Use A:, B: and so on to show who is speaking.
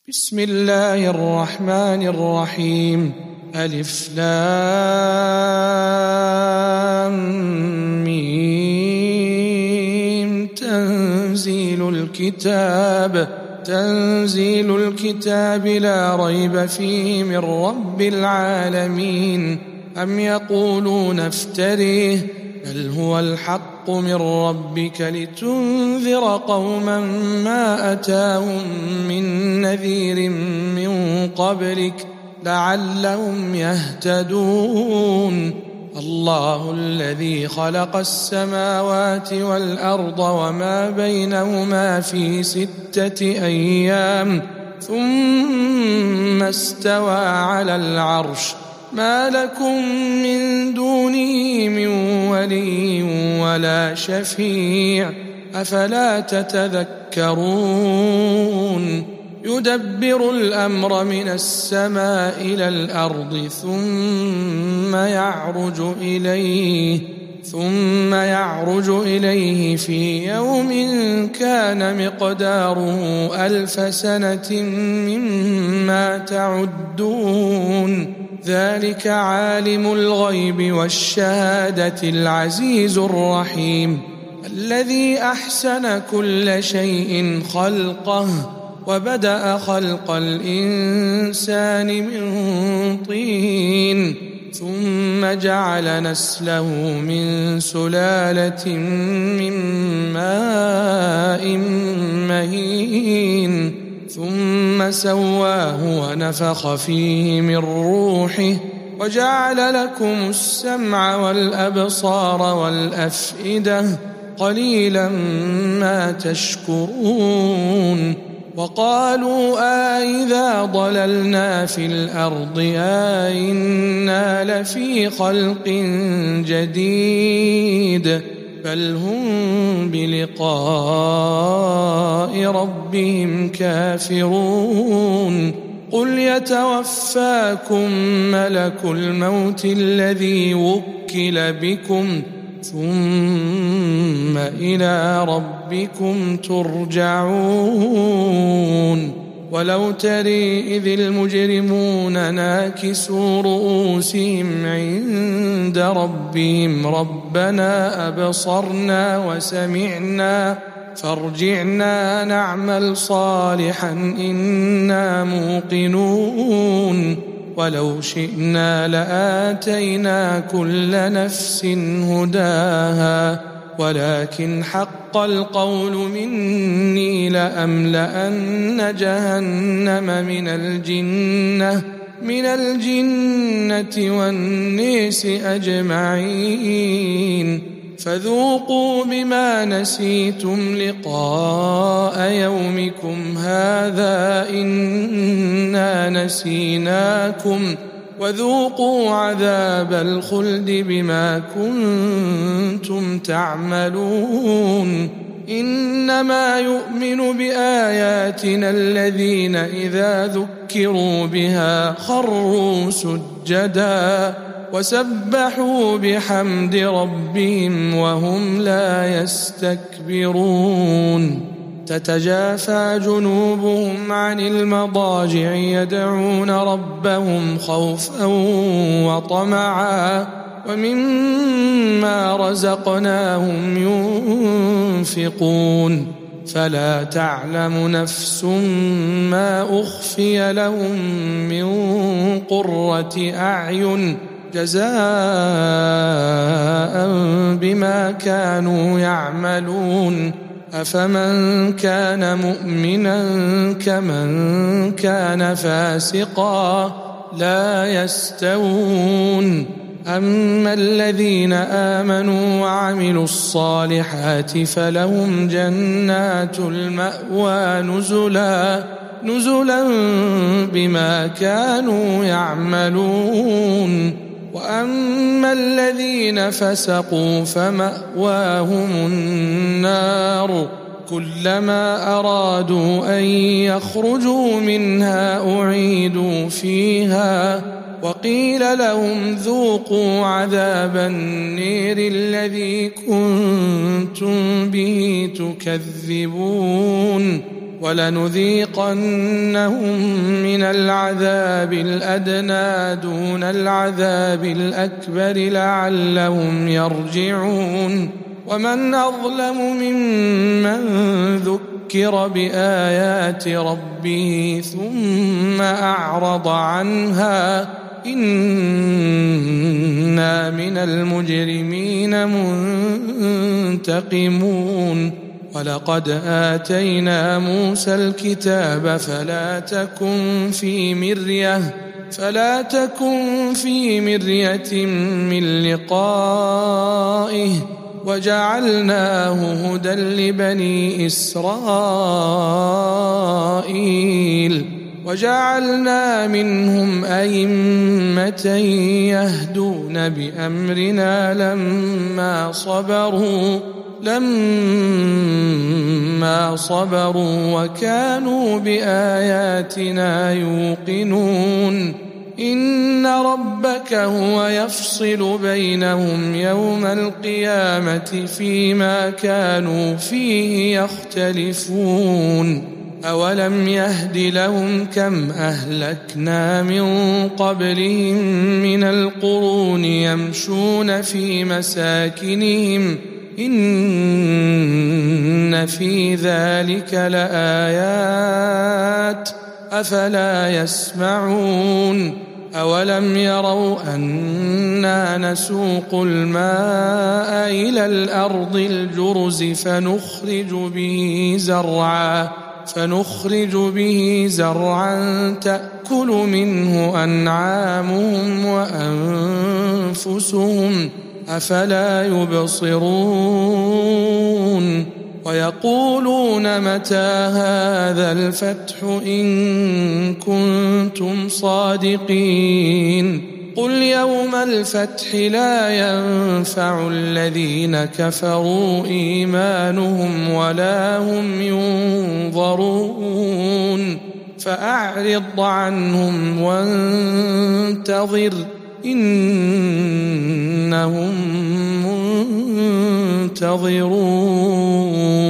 A: بسم الله الرحمن الرحيم. ألف لام ميم. تنزيل الكتاب لا ريب فيه من رب العالمين. أم يقولون افتريه بل هو الحق من ربك لتنذر قوما ما أتاهم من نذير من قبلك لعلهم يهتدون. الله الذي خلق السماوات والأرض وما بينهما في 6 أيام ثم استوى على العرش. ما لكم من دونه من ولي ولا شفيع أفلا تتذكرون. يدبر الأمر من السماء إلى الأرض ثم يعرج إليه في يوم كان مقداره 1000 سنة مما تعدون. ذلك عالم الغيب والشهادة العزيز الرحيم الذي أحسن كل شيء خلقه وبدأ خلق الإنسان من طين ثم جعل نسله من سلالة من ماء مهين ثم سواه ونفخ فيه من روحه وجعل لكم السمع والأبصار والأفئدة قليلا ما تشكرون. وقالوا أإذا ضللنا في الأرض أإنا لفي خلق جديد بل هم بلقاء ربهم كافرون. قل يتوفاكم ملك الموت الذي وكل بكم ثم إلى ربكم ترجعون. ولو تري إذ المجرمون ناكسوا رؤوسهم عند ربهم ربنا أبصرنا وسمعنا فارجعنا نعمل صالحا إنا موقنون. ولو شئنا لآتينا كل نفس هداها ولكن حق القول مني لأملأن جهنم من الجنة والناس أجمعين. فذوقوا بما نسيتم لقاء يومكم هذا إنا نسيناكم وذوقوا عذاب الخلد بما كنتم تعملون. إنما يؤمن بآياتنا الذين إذا ذكروا بها خروا سجدا وسبحوا بحمد ربهم وهم لا يستكبرون. تتجافى جنوبهم عن المضاجع يدعون ربهم خوفا وطمعا ومما رزقناهم ينفقون. فلا تعلم نفس ما أخفي لهم من قرة أعين جزاء بما كانوا يعملون. أفمن كان مؤمنا كمن كان فاسقا لا يستوون. أما الذين آمنوا وعملوا الصالحات فلهم جنات المأوى نزلا بما كانوا يعملون. وأما الذين فسقوا فمأواهم النار كلما أرادوا أن يخرجوا منها أعيدوا فيها وقيل لهم ذوقوا عذاب النير الذي كنتم به تكذبون. ولنذيقنهم من العذاب الأدنى دون العذاب الأكبر لعلهم يرجعون ومن أظلم ممن ذكر بآيات ربه ثم أعرض عنها إنا من المجرمين منتقمون ولقد آتينا موسى الكتاب فلا تكن في مرية من لقائه وجعلناه هدى لبني إسرائيل وجعلنا منهم أئمة يهدون بأمرنا لما صبروا وكانوا بآياتنا يوقنون إن ربك هو يفصل بينهم يوم القيامة فيما كانوا فيه يختلفون أولم يهد لهم كم أهلكنا من قبلهم من القرون يمشون في مساكنهم إن في ذلك لآيات أفلا يسمعون أولم يروا أنا نسوق الماء إلى الأرض الجرز فنخرج به زرعا تأكل منه أنعامهم وأنفسهم أفلا يبصرون ويقولون متى هذا الفتح إن كنتم صادقين قل يوم الفتح لا ينفع الذين كفروا إيمانهم ولا هم ينظرون فأعرض عنهم وانتظر إنهم منتظرون